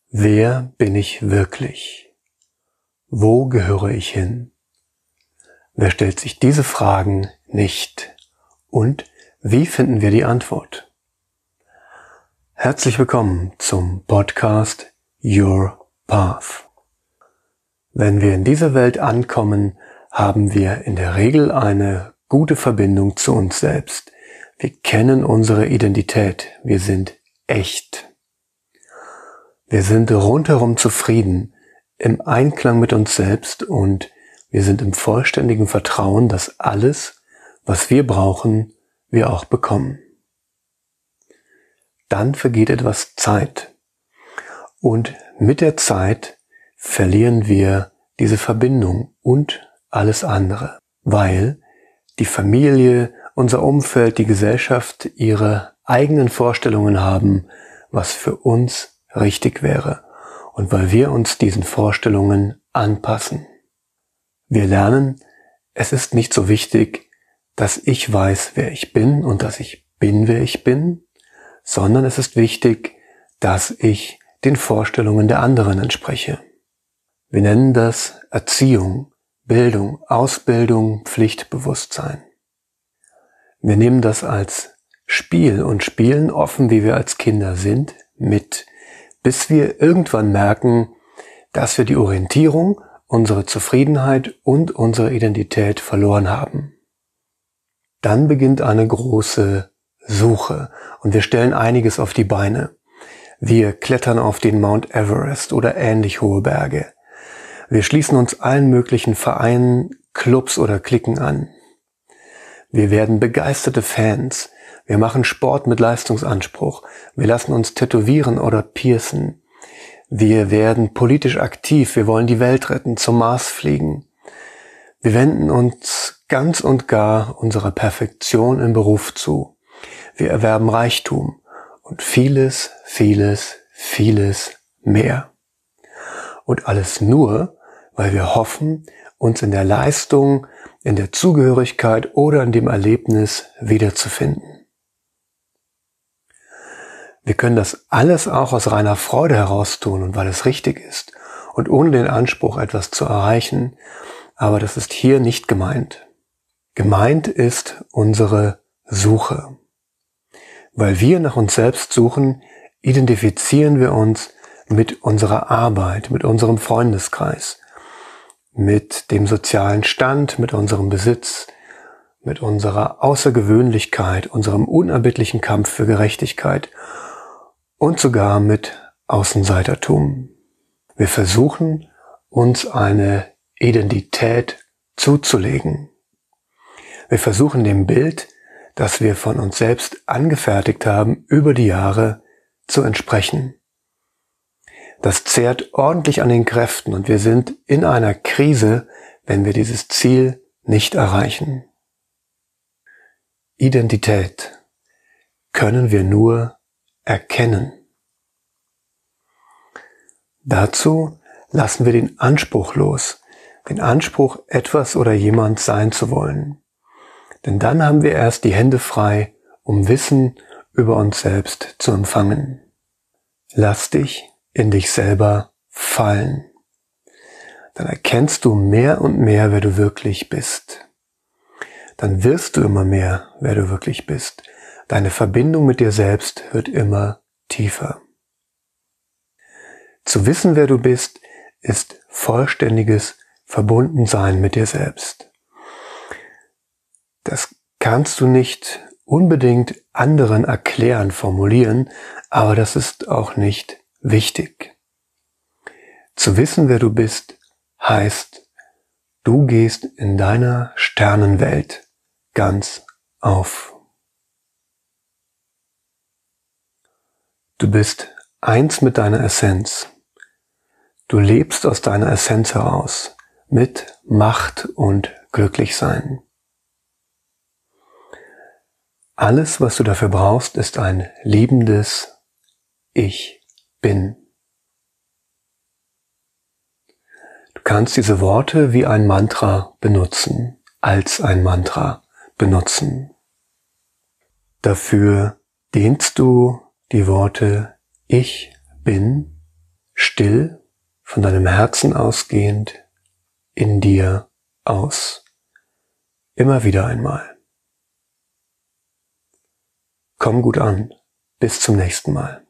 Wer bin ich wirklich? Wo gehöre ich hin? Wer stellt sich diese Fragen nicht? Und wie finden wir die Antwort? Herzlich willkommen zum Podcast Your Path. Wenn wir in dieser Welt ankommen, haben wir in der Regel eine gute Verbindung zu uns selbst. Wir kennen unsere Identität. Wir sind echt. Wir sind rundherum zufrieden, im Einklang mit uns selbst und wir sind im vollständigen Vertrauen, dass alles, was wir brauchen, wir auch bekommen. Dann vergeht etwas Zeit und mit der Zeit verlieren wir diese Verbindung und alles andere, weil die Familie, unser Umfeld, die Gesellschaft ihre eigenen Vorstellungen haben, was für uns richtig wäre und weil wir uns diesen Vorstellungen anpassen. Wir lernen, es ist nicht so wichtig, dass ich weiß, wer ich bin und dass ich bin, wer ich bin, sondern es ist wichtig, dass ich den Vorstellungen der anderen entspreche. Wir nennen das Erziehung, Bildung, Ausbildung, Pflichtbewusstsein. Wir nehmen das als Spiel und spielen offen, wie wir als Kinder sind, mit, bis wir irgendwann merken, dass wir die Orientierung, unsere Zufriedenheit und unsere Identität verloren haben. Dann beginnt eine große Suche und wir stellen einiges auf die Beine. Wir klettern auf den Mount Everest oder ähnlich hohe Berge. Wir schließen uns allen möglichen Vereinen, Clubs oder Cliquen an. Wir werden begeisterte Fans. Wir machen Sport mit Leistungsanspruch. Wir lassen uns tätowieren oder piercen. Wir werden politisch aktiv. Wir wollen die Welt retten, zum Mars fliegen. Wir wenden uns ganz und gar unserer Perfektion im Beruf zu. Wir erwerben Reichtum und vieles, vieles, vieles mehr. Und alles nur, weil wir hoffen, uns in der Leistung, in der Zugehörigkeit oder in dem Erlebnis wiederzufinden. Wir können das alles auch aus reiner Freude heraus tun und weil es richtig ist und ohne den Anspruch, etwas zu erreichen, aber das ist hier nicht gemeint. Gemeint ist unsere Suche. Weil wir nach uns selbst suchen, identifizieren wir uns mit unserer Arbeit, mit unserem Freundeskreis, mit dem sozialen Stand, mit unserem Besitz, mit unserer Außergewöhnlichkeit, unserem unerbittlichen Kampf für Gerechtigkeit und sogar mit Außenseitertum. Wir versuchen, uns eine Identität zuzulegen. Wir versuchen dem Bild, das wir von uns selbst angefertigt haben, über die Jahre zu entsprechen. Das zehrt ordentlich an den Kräften und wir sind in einer Krise, wenn wir dieses Ziel nicht erreichen. Identität können wir nur erkennen. Dazu lassen wir den Anspruch los, den Anspruch, etwas oder jemand sein zu wollen. Denn dann haben wir erst die Hände frei, um Wissen über uns selbst zu empfangen. Lass dich in dich selber fallen. Dann erkennst du mehr und mehr, wer du wirklich bist. Dann wirst du immer mehr, wer du wirklich bist. Deine Verbindung mit dir selbst wird immer tiefer. Zu wissen, wer du bist, ist vollständiges Verbundensein mit dir selbst. Das kannst du nicht unbedingt anderen erklären, formulieren, aber das ist auch nicht wichtig. Zu wissen, wer du bist, heißt, du gehst in deiner Sternenwelt ganz auf. Du bist eins mit deiner Essenz. Du lebst aus deiner Essenz heraus, mit Macht und Glücklichsein. Alles, was du dafür brauchst, ist ein liebendes Ich bin. Du kannst diese Worte wie ein Mantra benutzen, als ein Mantra benutzen. Dafür dehnst du die Worte Ich bin still, von deinem Herzen ausgehend, in dir aus. Immer wieder einmal. Komm gut an. Bis zum nächsten Mal.